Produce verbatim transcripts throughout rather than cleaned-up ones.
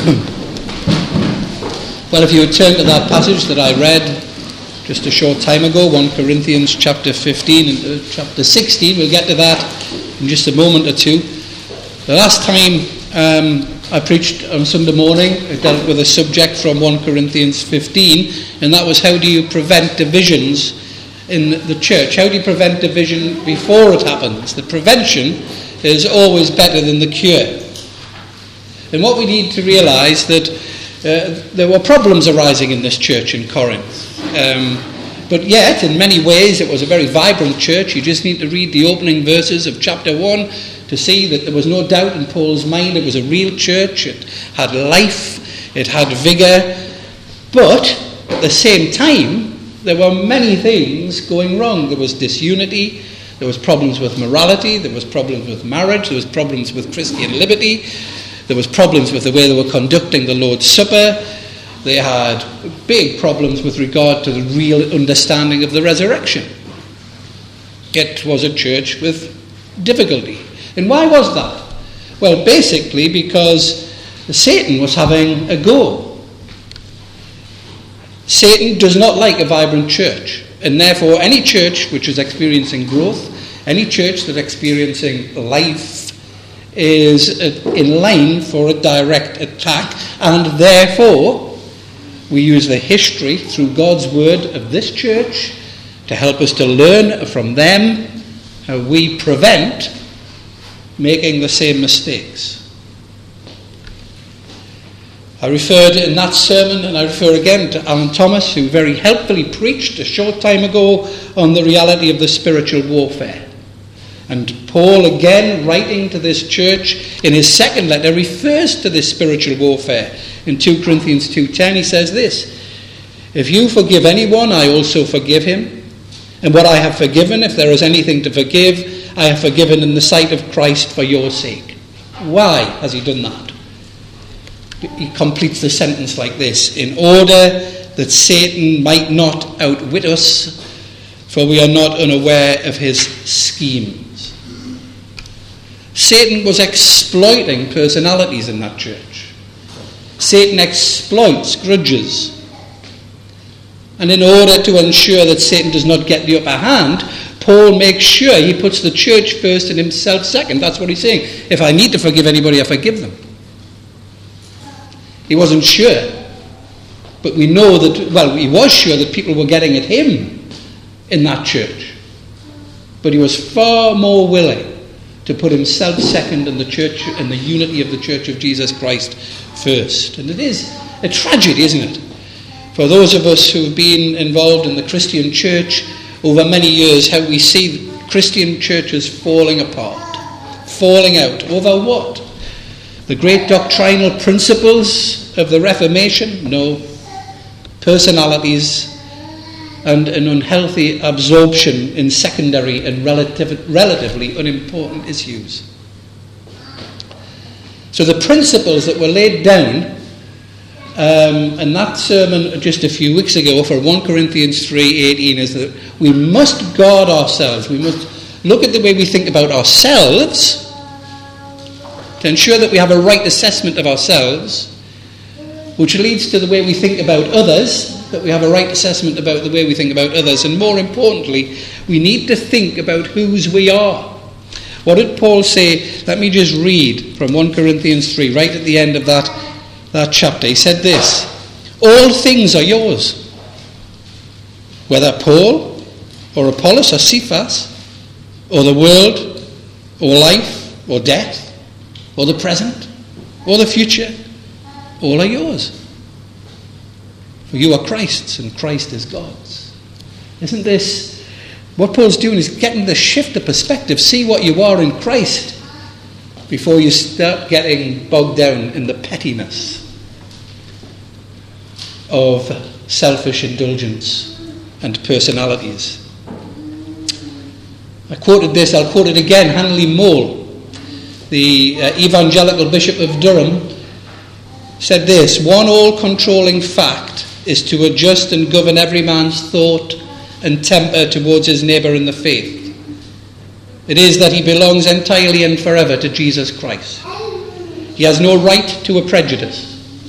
Well, if you would turn to that passage that I read just a short time ago, First Corinthians chapter fifteen and uh, chapter sixteen, we'll get to that in just a moment or two. The last time um, I preached on Sunday morning, I dealt with a subject from First Corinthians fifteen, and that was how do you prevent divisions in the church? How do you prevent division before it happens? The prevention is always better than the cure. And what we need to realise that uh, there were problems arising in this church in Corinth. Um, but yet, in many ways, it was a very vibrant church. You just need to read the opening verses of chapter one to see that there was no doubt in Paul's mind it was a real church. It had life, it had vigour. But at the same time, there were many things going wrong. There was disunity, there was problems with morality, there was problems with marriage, there was problems with Christian liberty, there was problems with the way they were conducting the Lord's Supper. They had big problems with regard to the real understanding of the resurrection. It was a church with difficulty. And why was that? Well, basically because Satan was having a go. Satan does not like a vibrant church, and therefore any church which is experiencing growth, any church that's experiencing life, is in line for a direct attack, and therefore we use the history through God's word of this church to help us to learn from them how we prevent making the same mistakes. I referred in that sermon, and I refer again to Alan Thomas, who very helpfully preached a short time ago on the reality of the spiritual warfare. And Paul, again, writing to this church in his second letter, refers to this spiritual warfare. In Second Corinthians two ten, he says this: "If you forgive anyone, I also forgive him. And what I have forgiven, if there is anything to forgive, I have forgiven in the sight of Christ for your sake." Why has he done that? He completes the sentence like this: "In order that Satan might not outwit us, for we are not unaware of his schemes." Satan was exploiting personalities in that church. Satan exploits grudges. And in order to ensure that Satan does not get the upper hand, Paul makes sure he puts the church first and himself second. That's what he's saying. If I need to forgive anybody, I forgive them. He wasn't sure. But we know that, well, he was sure that people were getting at him in that church. But he was far more willing to put himself second and the church and the unity of the Church of Jesus Christ first. And it is a tragedy, isn't it? For those of us who've been involved in the Christian church over many years, how we see Christian churches falling apart, falling out. Over what? The great doctrinal principles of the Reformation? No. Personalities and an unhealthy absorption in secondary and relative, relatively unimportant issues. So the principles that were laid down um, in that sermon just a few weeks ago for First Corinthians three eighteen is that we must guard ourselves. We must look at the way we think about ourselves to ensure that we have a right assessment of ourselves, which leads to the way we think about others, that we have a right assessment about the way we think about others. And more importantly, we need to think about whose we are. What did Paul say? Let me just read from First Corinthians three, right at the end of that, that chapter. He said this: "All things are yours, whether Paul or Apollos or Cephas or the world or life or death or the present or the future, all are yours. For you are Christ's and Christ is God's." Isn't this what Paul's doing? Is getting the shift of perspective. See what you are in Christ before you start getting bogged down in the pettiness of selfish indulgence and personalities. I quoted this, I'll quote it again. Hanley Mole, the uh, evangelical bishop of Durham, said this: "One all-controlling fact is to adjust and govern every man's thought and temper towards his neighbour in the faith. It is that he belongs entirely and forever to Jesus Christ. He has no right to a prejudice,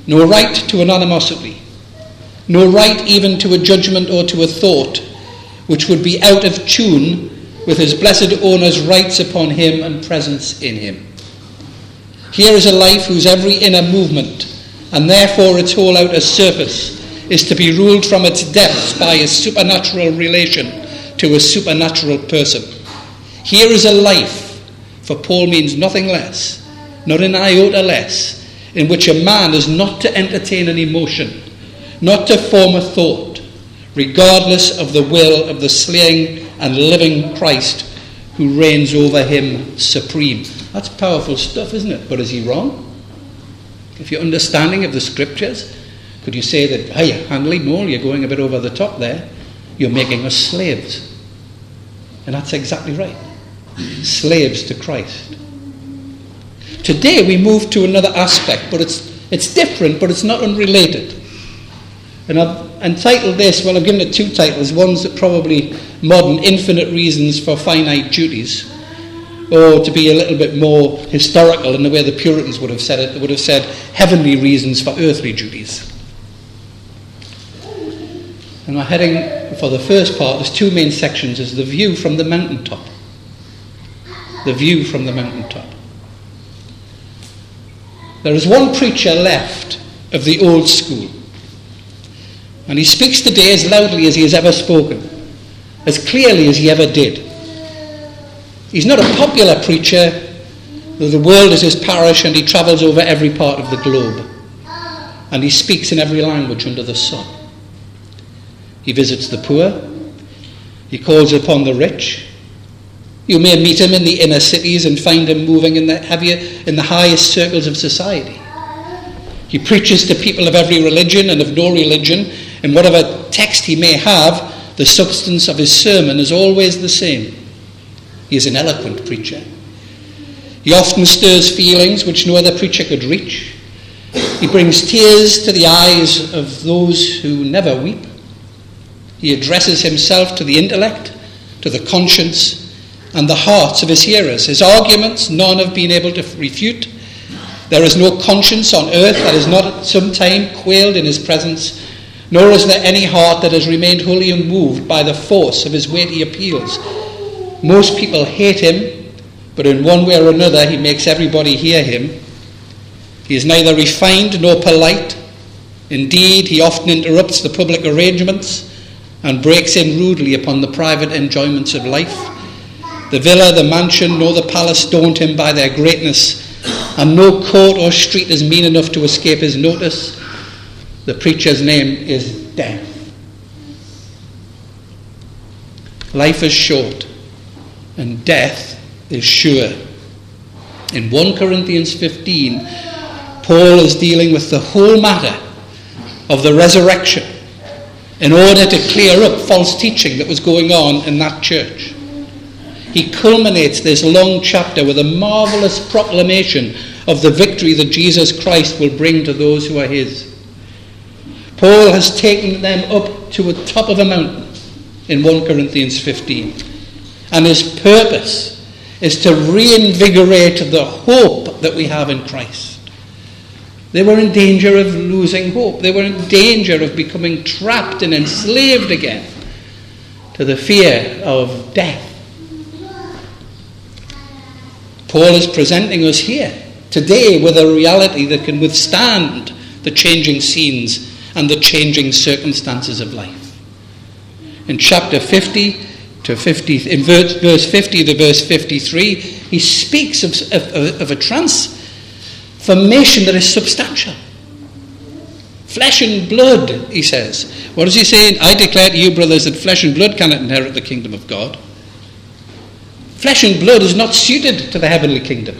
no right to anonymity, no right even to a judgment or to a thought which would be out of tune with his blessed owner's rights upon him and presence in him. Here is a life whose every inner movement, and therefore its whole outer surface, is to be ruled from its depths by a supernatural relation to a supernatural person. Here is a life, for Paul means nothing less, not an iota less, in which a man is not to entertain an emotion, not to form a thought, regardless of the will of the slaying and living Christ who reigns over him supreme. That's powerful stuff, isn't it? But is he wrong? If your understanding of the scriptures, could you say that, hey, Handley, no, you're going a bit over the top there. You're making us slaves. And that's exactly right. Slaves to Christ. Today we move to another aspect, but it's it's different, but it's not unrelated. And I've entitled this, well, I've given it two titles. One's that probably modern, infinite reasons for finite duties, or to be a little bit more historical in the way the Puritans would have said it, they would have said heavenly reasons for earthly duties. And my heading for the first part, there's two main sections, is the view from the mountaintop. The view from the mountaintop. There is one preacher left of the old school, and he speaks today as loudly as he has ever spoken, as clearly as he ever did. He's not a popular preacher, though the world is his parish and he travels over every part of the globe, and he speaks in every language under the sun. He visits the poor, he calls upon the rich. You may meet him in the inner cities and find him moving in the heavier, in the highest circles of society. He preaches to people of every religion and of no religion, and whatever text he may have, the substance of his sermon is always the same. He is an eloquent preacher. He often stirs feelings which no other preacher could reach. He brings tears to the eyes of those who never weep. He addresses himself to the intellect, to the conscience, and the hearts of his hearers. His arguments none have been able to refute. There is no conscience on earth that has not at some time quailed in his presence, nor is there any heart that has remained wholly unmoved by the force of his weighty appeals. Most people hate him, but in one way or another he makes everybody hear him. He is neither refined nor polite. Indeed, he often interrupts the public arrangements and breaks in rudely upon the private enjoyments of life. The villa, the mansion, nor the palace daunt him by their greatness, and no court or street is mean enough to escape his notice. The preacher's name is Death. Life is short, and death is sure. In First Corinthians fifteen, Paul is dealing with the whole matter of the resurrection in order to clear up false teaching that was going on in that church. He culminates this long chapter with a marvelous proclamation of the victory that Jesus Christ will bring to those who are his. Paul has taken them up to the top of a mountain in First Corinthians fifteen, and his purpose is to reinvigorate the hope that we have in Christ. They were in danger of losing hope. They were in danger of becoming trapped and enslaved again to the fear of death. Paul is presenting us here today with a reality that can withstand the changing scenes and the changing circumstances of life. In chapter fifty to fifty, in verse, verse fifty to verse fifty-three, he speaks of, of, of a transformation that is substantial. Flesh and blood, he says. What is he saying? I declare to you, brothers, that flesh and blood cannot inherit the kingdom of God. Flesh and blood is not suited to the heavenly kingdom.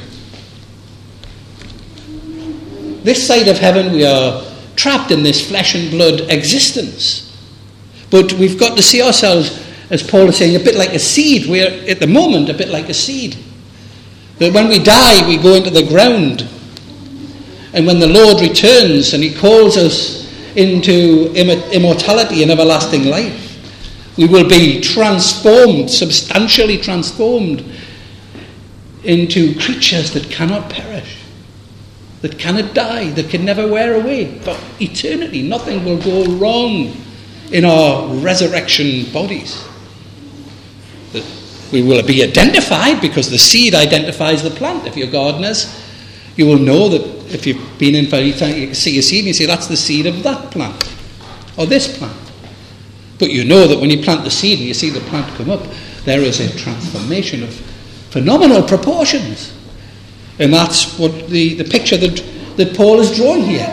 This side of heaven, we are trapped in this flesh and blood existence. But we've got to see ourselves, as Paul is saying, a bit like a seed. We're, at the moment, a bit like a seed. That when we die, we go into the ground. And when the Lord returns and he calls us into immortality and everlasting life, we will be transformed, substantially transformed, into creatures that cannot perish. that cannot die, that can never wear away for eternity. Nothing will go wrong in our resurrection bodies. That we will be identified because the seed identifies the plant. If you're gardeners, you will know that if you've been in for any time, you can see a seed and you say, that's the seed of that plant or this plant. But you know that when you plant the seed and you see the plant come up, there is a transformation of phenomenal proportions. And that's what the, the picture that, that Paul is drawing here.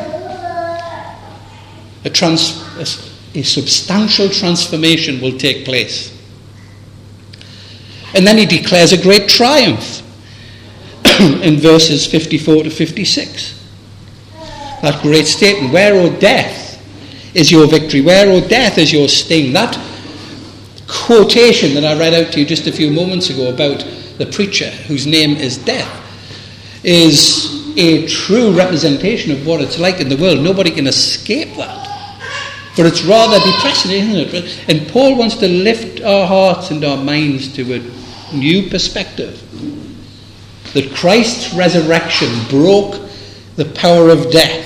A, trans, a, a substantial transformation will take place. And then he declares a great triumph in verses fifty-four to fifty-six. That great statement, where, O death, is your victory? Where, O death, is your sting? That quotation that I read out to you just a few moments ago about the preacher whose name is Death is a true representation of what it's like in the world. Nobody can escape that. But it's rather depressing, isn't it? And Paul wants to lift our hearts and our minds to a new perspective. That Christ's resurrection broke the power of death.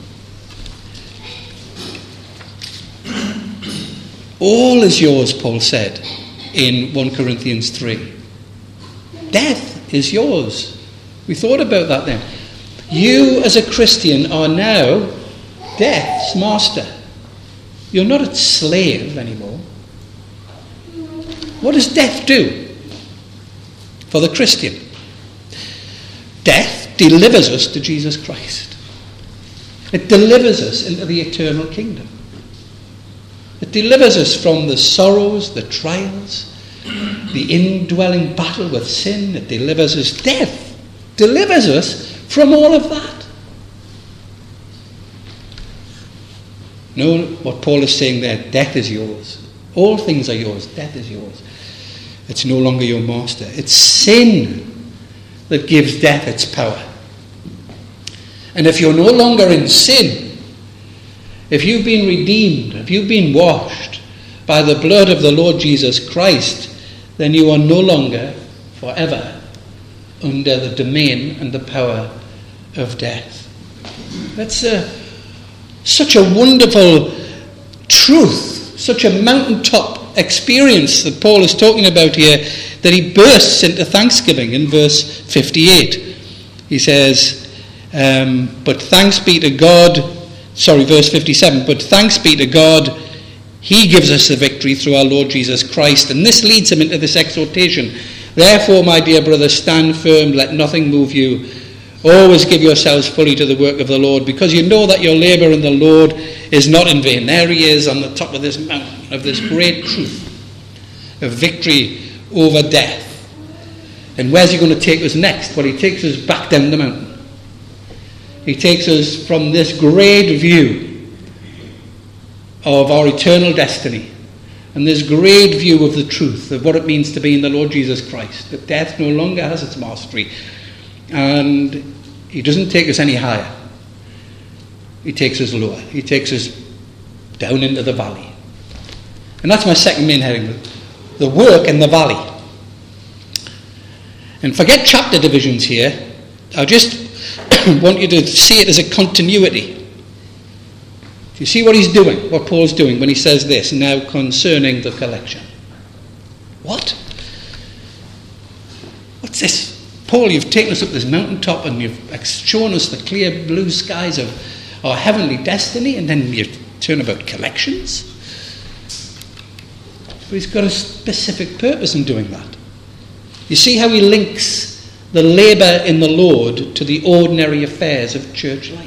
All is yours, Paul said in First Corinthians three. Death is yours. We thought about that then. You as a Christian are now death's master. You're not its slave anymore. What does death do for the Christian? Death delivers us to Jesus Christ. It delivers us into the eternal kingdom. It delivers us from the sorrows, the trials, the indwelling battle with sin. It delivers us. Death delivers us from all of that. Know what Paul is saying there. Death is yours. All things are yours. Death is yours. It's no longer your master. It's sin that gives death its power. And if you're no longer in sin, if you've been redeemed, if you've been washed by the blood of the Lord Jesus Christ, then you are no longer forever under the domain and the power of death. That's a, such a wonderful truth, such a mountaintop experience that Paul is talking about here, that he bursts into thanksgiving in verse fifty-eight. He says, um, but thanks be to God, sorry, verse fifty-seven, but thanks be to God, he gives us the victory through our Lord Jesus Christ. And this leads him into this exhortation. Therefore, my dear brothers, stand firm, let nothing move you. Always give yourselves fully to the work of the Lord, because you know that your labour in the Lord is not in vain. There he is on the top of this mountain, of this great truth of victory over death. And where's he going to take us next? Well, he takes us back down the mountain. He takes us from this great view of our eternal destiny and this great view of the truth of what it means to be in the Lord Jesus Christ, that death no longer has its mastery. And he doesn't take us any higher. He takes us lower. He takes us down into the valley. And that's my second main heading, the work in the valley. And forget chapter divisions here. I just want you to see it as a continuity. Do you see what he's doing, what Paul's doing when he says this, now concerning the collection? What? What's this? Paul, you've taken us up this mountaintop and you've shown us the clear blue skies of our heavenly destiny, and then you turn about collections? But he's got a specific purpose in doing that. You see how he links the labour in the Lord to the ordinary affairs of church life.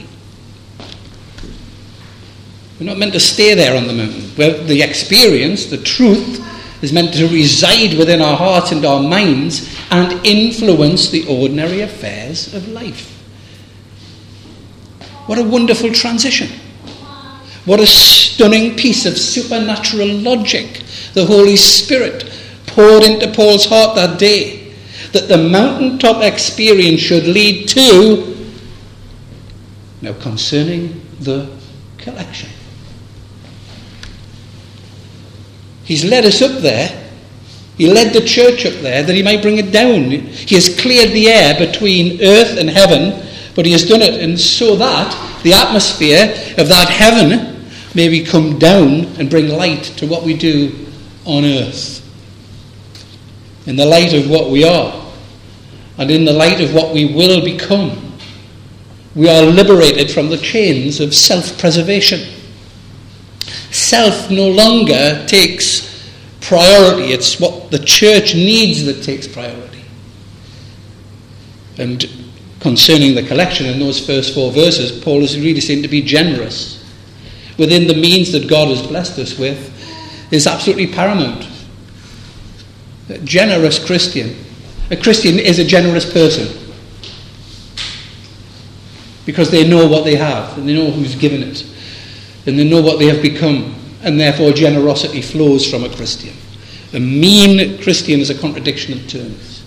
We're not meant to stay there on the mountain. Well, the experience, the truth, is meant to reside within our hearts and our minds and influence the ordinary affairs of life. What a wonderful transition. What a stunning piece of supernatural logic the Holy Spirit poured into Paul's heart that day, that the mountaintop experience should lead to, now concerning the collection. He's led us up there. He led the church up there that he might bring it down. He has cleared the air between earth and heaven But he has done it, and so that the atmosphere of that heaven may we come down and bring light to what we do on earth. In the light of what we are, and in the light of what we will become, we are liberated from the chains of self-preservation. Self no longer takes priority. It's what the church needs that takes priority. And concerning the collection in those first four verses, Paul is really seen to be generous. Within the means that God has blessed us with is absolutely paramount. A generous Christian. A Christian is a generous person because they know what they have and they know who's given it and they know what they have become, and therefore generosity flows from a Christian. A mean Christian is a contradiction of terms.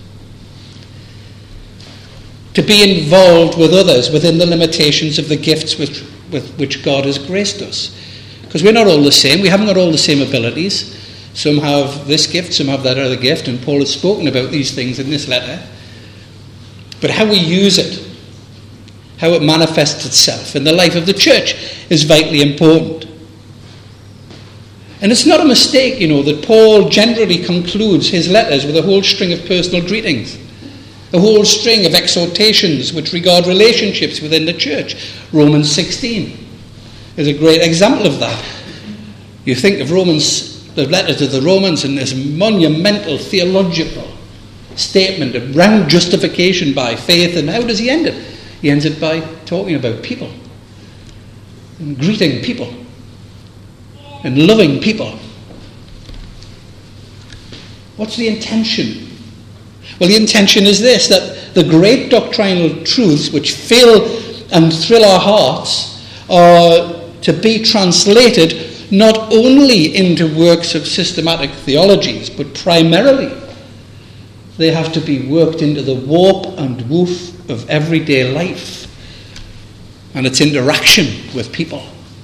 To be involved with others within the limitations of the gifts which, with which God has graced us. Because we're not all the same. We haven't got all the same abilities. Some have this gift, some have that other gift, and Paul has spoken about these things in this letter. But how we use it, how it manifests itself in the life of the church is vitally important. And it's not a mistake, you know, that Paul generally concludes his letters with a whole string of personal greetings, a whole string of exhortations which regard relationships within the church. Romans sixteen is a great example of that. You think of Romans, the letter to the Romans, and this monumental theological statement around justification by faith, and how does he end it? He ends it by talking about people, and greeting people, and loving people. What's the intention? Well, the intention is this, that the great doctrinal truths which fill and thrill our hearts are to be translated not only into works of systematic theologies, but primarily they have to be worked into the warp and woof of everyday life and its interaction with people.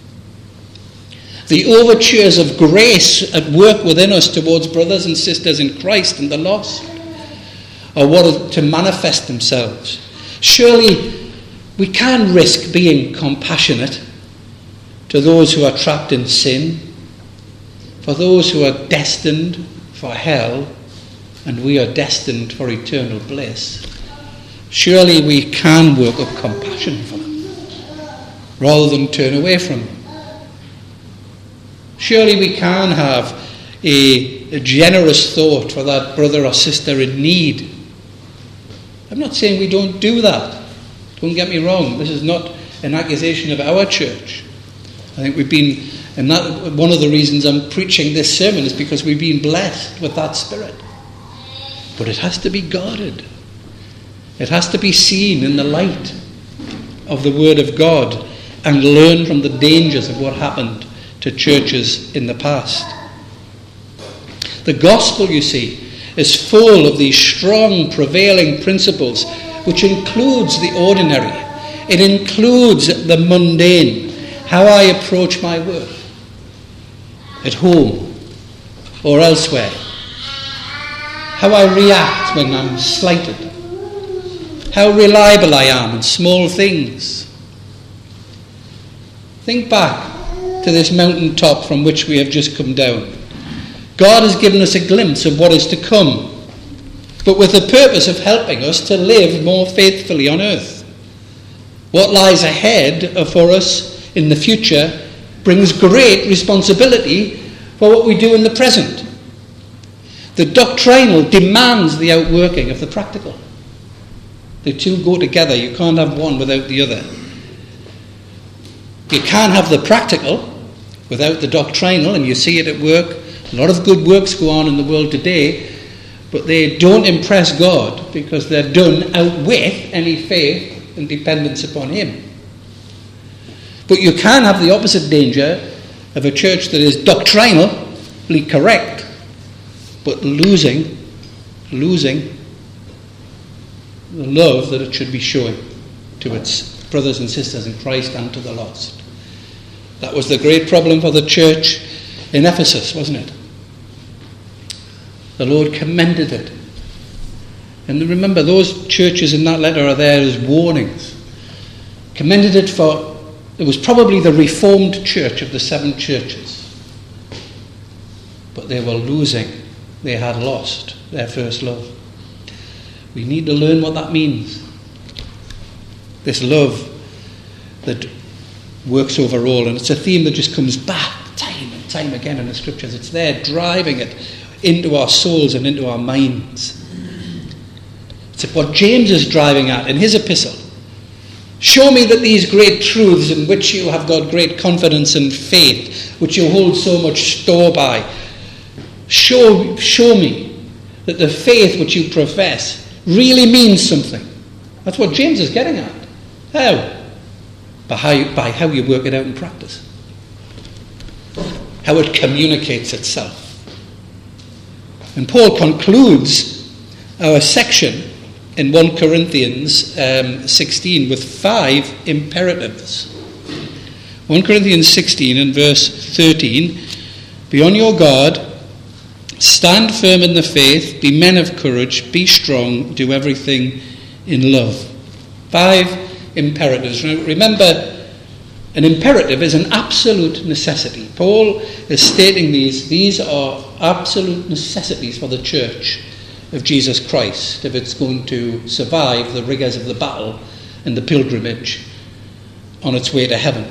The overtures of grace at work within us towards brothers and sisters in Christ and the lost are what are to manifest themselves. Surely we can risk being compassionate to those who are trapped in sin, for those who are destined for hell, and we are destined for eternal bliss. Surely we can work up compassion for them, rather than turn away from them. Surely we can have a, a generous thought for that brother or sister in need. I'm not saying we don't do that. Don't get me wrong. This is not an accusation of our church. I think we've been, and that, one of the reasons I'm preaching this sermon is because we've been blessed with that spirit. But it has to be guarded. It has to be seen in the light of the Word of God and learn from the dangers of what happened to churches in the past. The gospel, you see, is full of these strong, prevailing principles, which includes the ordinary. It includes the mundane. How I approach my work, at home or elsewhere. How I react when I'm slighted. How reliable I am in small things. Think back to this mountaintop from which we have just come down. God has given us a glimpse of what is to come, but with the purpose of helping us to live more faithfully on earth. What lies ahead for us in the future brings great responsibility for what we do in the present. The doctrinal demands the outworking of the practical. The two go together. You can't have one without the other. You can't have the practical without the doctrinal, and you see it at work. A lot of good works go on in the world today, but they don't impress God because they're done out with any faith and dependence upon Him. But you can have the opposite danger of a church that is doctrinally correct, but losing, losing the love that it should be showing to its brothers and sisters in Christ and to the lost. That was the great problem for the church in Ephesus, wasn't it? The Lord commended it. And remember, those churches in that letter are there as warnings. commended it for, it was probably the Reformed church of the seven churches. But they were losing. They had lost their first love. We need to learn what that means. This love that works over all. And it's a theme that just comes back time and time again in the scriptures. It's there driving it into our souls and into our minds. It's what James is driving at in his epistle. Show me that these great truths in which you have got great confidence and faith, which you hold so much store by, show, show me that the faith which you profess really means something. That's what James is getting at. How? By how, by how you work it out in practice. How it communicates itself. And Paul concludes our section in First Corinthians um, sixteen with five imperatives. First Corinthians sixteen and verse thirteen, be on your guard, stand firm in the faith, be men of courage, be strong, do everything in love. Five imperatives. Now, remember, an imperative is an absolute necessity. Paul is stating these. These are absolute necessities for the church of Jesus Christ if it's going to survive the rigours of the battle and the pilgrimage on its way to heaven.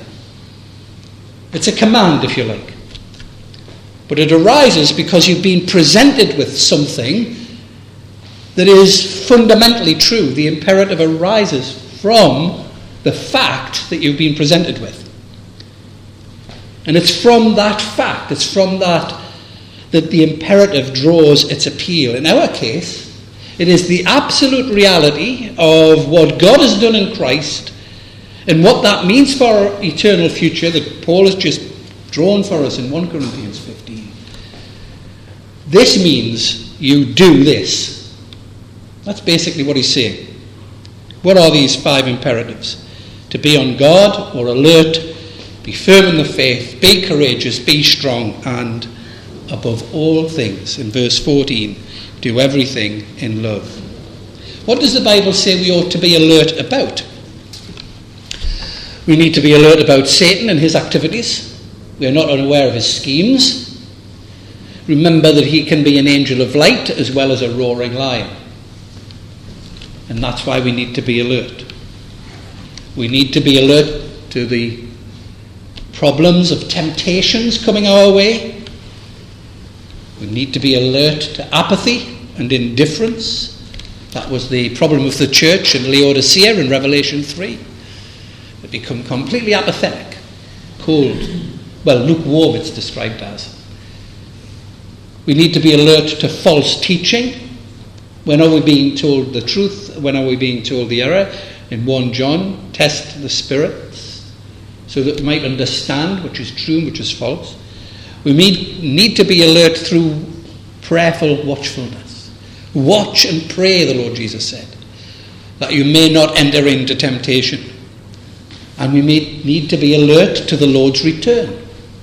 It's a command, if you like. But it arises because you've been presented with something that is fundamentally true. The imperative arises from the fact that you've been presented with. And it's from that fact, it's from that that the imperative draws its appeal. In our case, it is the absolute reality of what God has done in Christ and what that means for our eternal future that Paul has just drawn for us in First Corinthians fifteen. This means you do this. That's basically what he's saying. What are these five imperatives? To be on guard or alert, be firm in the faith, be courageous, be strong, and above all things, in verse fourteen, do everything in love. What does the Bible say we ought to be alert about? We need to be alert about Satan and his activities. We are not unaware of his schemes. Remember that he can be an angel of light as well as a roaring lion. And that's why we need to be alert. We need to be alert to the problems of temptations coming our way. We need to be alert to apathy and indifference. That was the problem of the church in Laodicea in Revelation three. They become completely apathetic, cold. Well, lukewarm it's described as. We need to be alert to false teaching. When are we being told the truth? When are we being told the error? In First John, test the spirits so that we might understand which is true and which is false. We need, need to be alert through prayerful watchfulness. Watch and pray, the Lord Jesus said, that you may not enter into temptation. And we may need to be alert to the Lord's return.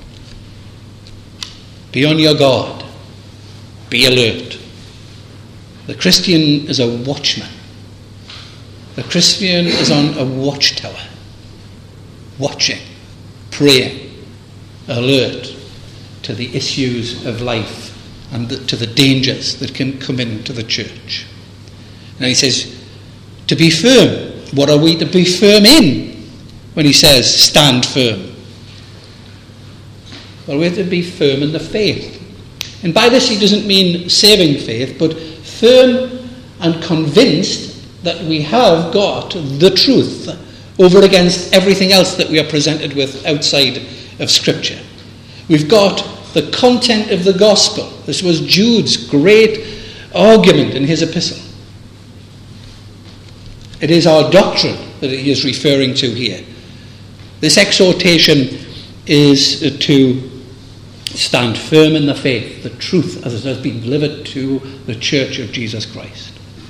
Be on your guard. Be alert. The Christian is a watchman. The Christian is on a watchtower, watching, praying, alert to the issues of life and the, to the dangers that can come into the church. And he says, to be firm. What are we to be firm in when he says, stand firm? Well, we're to be firm in the faith. And by this he doesn't mean saving faith, but firm and convinced that we have got the truth over against everything else that we are presented with outside of Scripture. We've got the content of the gospel. This was Jude's great argument in his epistle. It is our doctrine that he is referring to here. This exhortation is to stand firm in the faith, the truth as it has been delivered to the church of Jesus Christ.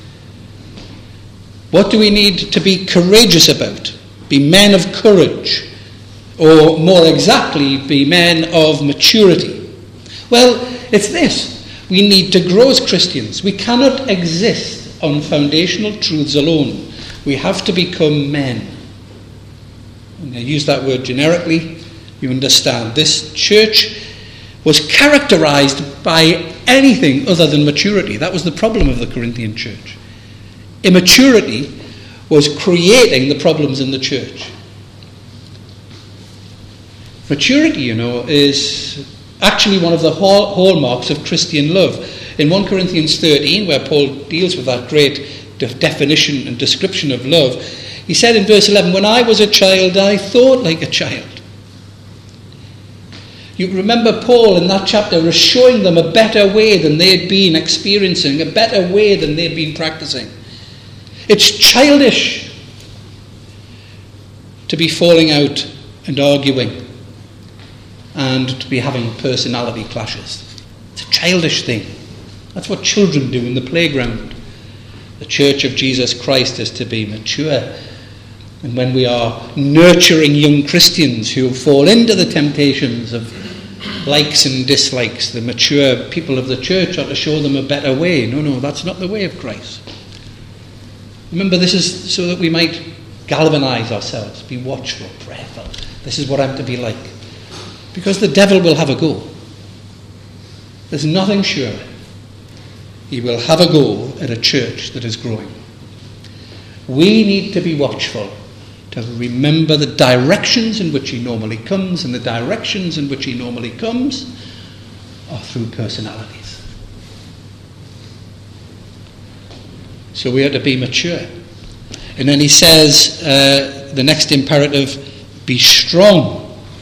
What do we need to be courageous about? Be men of courage, or more exactly, be men of maturity. Well, it's this. We need to grow as Christians. We cannot exist on foundational truths alone. We have to become men. and I use that word generically, you understand. This church was characterized by anything other than maturity. That was the problem of the Corinthian church. Immaturity was creating the problems in the church. Maturity, you know, is actually one of the hall- hallmarks of Christian love. In First Corinthians thirteen, where Paul deals with that great de- definition and description of love, he said in verse eleven, when I was a child, I thought like a child. You remember Paul in that chapter was showing them a better way than they'd been experiencing, a better way than they'd been practicing. It's childish to be falling out and arguing and to be having personality clashes. It's a childish thing. That's what children do in the playground. The Church of Jesus Christ is to be mature. And when we are nurturing young Christians who fall into the temptations of likes and dislikes, the mature people of the church are to show them a better way. No, no, that's not the way of Christ. Remember, this is so that we might galvanize ourselves, be watchful, prayerful. This is what I'm to be like. Because the devil will have a go. There's nothing sure. He will have a go at a church that is growing. We need to be watchful, to remember the directions in which he normally comes, and the directions in which he normally comes are through personalities. So we are to be mature. And then he says, uh, the next imperative, be strong.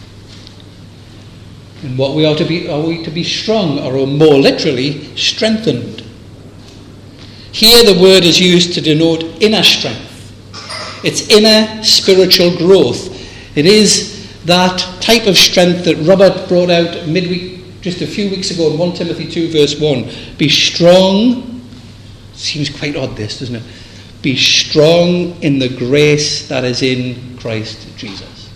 And what we are to be, are we to be strong, or more literally, strengthened. Here the word is used to denote inner strength. It's inner spiritual growth. It is that type of strength that Robert brought out midweek, just a few weeks ago in First Timothy two verse one. Be strong. Seems quite odd this, doesn't it? Be strong in the grace that is in Christ Jesus.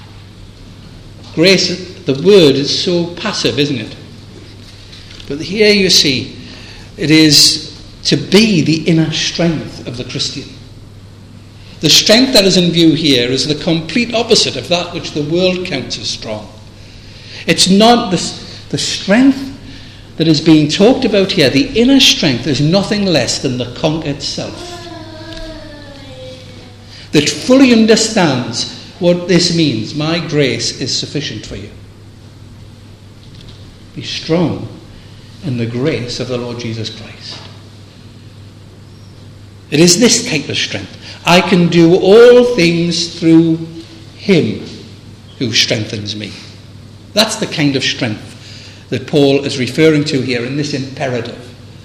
Grace, the word is so passive, isn't it? But here you see, it is to be the inner strength of the Christian. The strength that is in view here is the complete opposite of that which the world counts as strong. It's not the, the strength that is being talked about here. The inner strength is nothing less than the conquered self, that fully understands what this means. My grace is sufficient for you. Be strong in the grace of the Lord Jesus Christ. It is this type of strength. I can do all things through him who strengthens me. That's the kind of strength that Paul is referring to here in this imperative.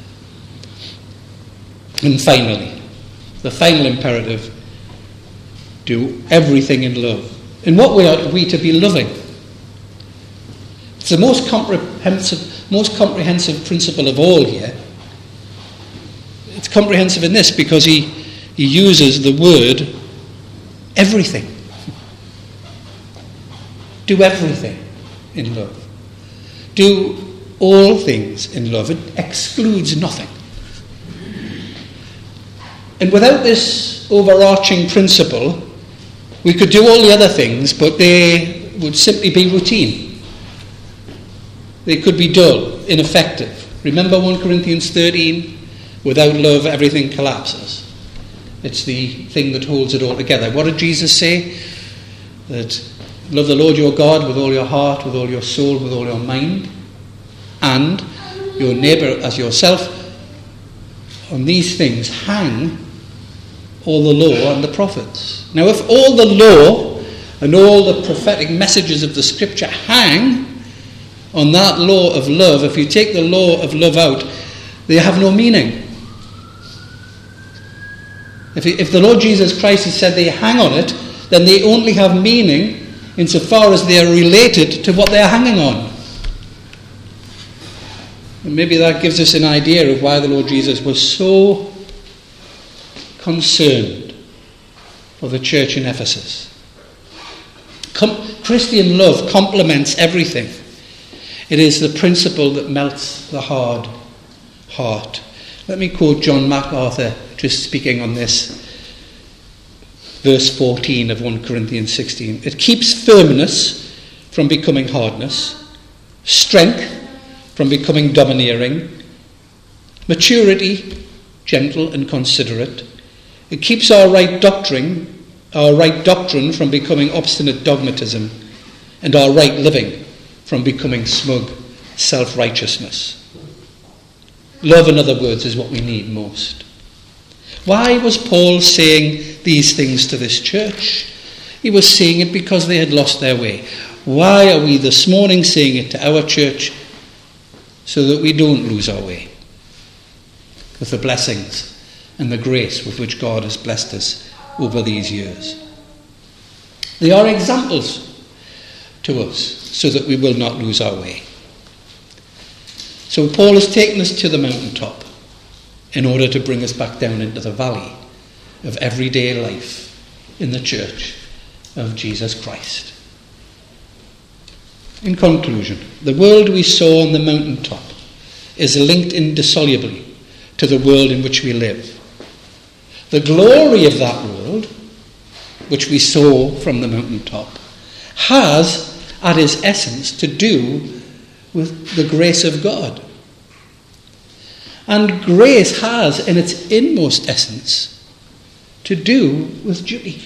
And finally, the final imperative, do everything in love. In what way are we to be loving? It's the most comprehensive, most comprehensive principle of all here. It's comprehensive in this because he, he uses the word everything. Do everything in love. Do all things in love. It excludes nothing. And without this overarching principle, we could do all the other things, but they would simply be routine. They could be dull, ineffective. Remember First Corinthians thirteen? Without love, everything collapses. It's the thing that holds it all together. What did Jesus say? That love the Lord your God with all your heart, with all your soul, with all your mind, and your neighbour as yourself. On these things hang all the law and the prophets. Now, if all the law and all the prophetic messages of the scripture hang on that law of love, if you take the law of love out, they have no meaning. If, if the Lord Jesus Christ has said they hang on it, then they only have meaning insofar as they are related to what they are hanging on. And maybe that gives us an idea of why the Lord Jesus was so concerned for the church in Ephesus. Com- Christian love complements everything. It is the principle that melts the hard heart. Let me quote John MacArthur, just speaking on this. verse fourteen of First Corinthians sixteen. It keeps firmness from becoming hardness, strength from becoming domineering, maturity, gentle and considerate. It keeps our right doctrine, our right doctrine from becoming obstinate dogmatism, and our right living from becoming smug self-righteousness. Love, in other words, is what we need most. Why was Paul saying these things to this church? He was saying it because they had lost their way. Why are we this morning saying it to our church? So that we don't lose our way with the blessings and the grace with which God has blessed us over these years. They are examples to us so that we will not lose our way. So Paul has taken us to the mountaintop in order to bring us back down into the valley of everyday life in the church of Jesus Christ. In conclusion, the world we saw on the mountaintop is linked indissolubly to the world in which we live. The glory of that world, which we saw from the mountaintop, has at its essence to do with the grace of God. And grace has in its inmost essence to do with duty.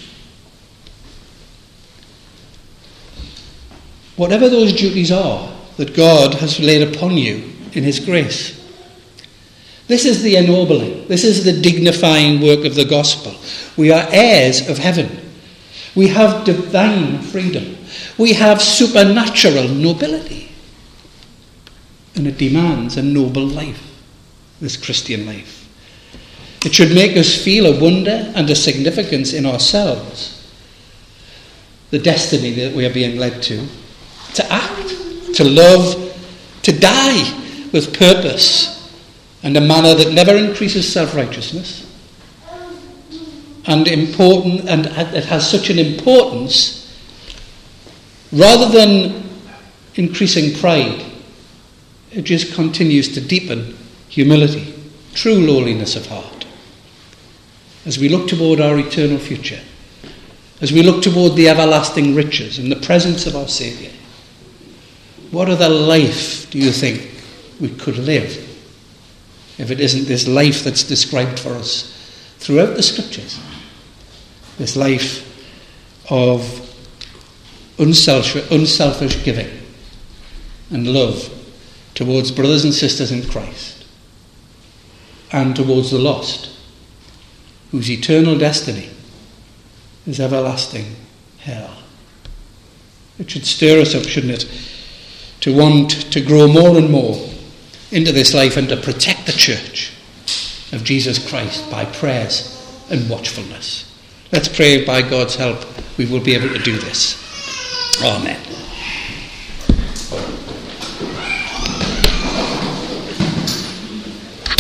Whatever those duties are that God has laid upon you in his grace. This is the ennobling. This is the dignifying work of the gospel. We are heirs of heaven. We have divine freedom. We have supernatural nobility. And it demands a noble life, this Christian life. It should make us feel a wonder and a significance in ourselves. The destiny that we are being led to. To act, to love, to die with purpose and a manner that never increases self-righteousness. And important, and it has such an importance, rather than increasing pride, it just continues to deepen humility, true lowliness of heart. As we look toward our eternal future, as we look toward the everlasting riches and the presence of our Saviour, what other life do you think we could live if it isn't this life that's described for us throughout the Scriptures? This life of unselfish, unselfish giving and love towards brothers and sisters in Christ and towards the lost, whose eternal destiny is everlasting hell. It should stir us up, shouldn't it, to want to grow more and more into this life and to protect the church of Jesus Christ by prayers and watchfulness. Let's pray by God's help we will be able to do this. Amen.